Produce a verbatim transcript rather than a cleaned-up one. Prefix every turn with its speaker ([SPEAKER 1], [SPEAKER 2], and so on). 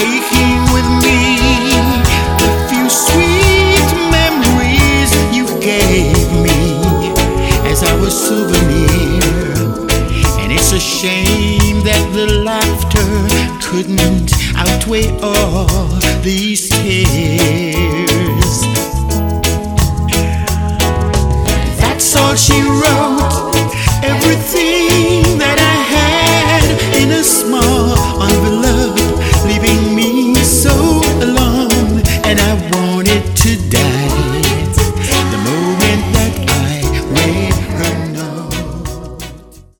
[SPEAKER 1] taking with me the few sweet memories you gave me as our souvenir. And it's a shame that the laughter couldn't outweigh all these tears. That's all she wrote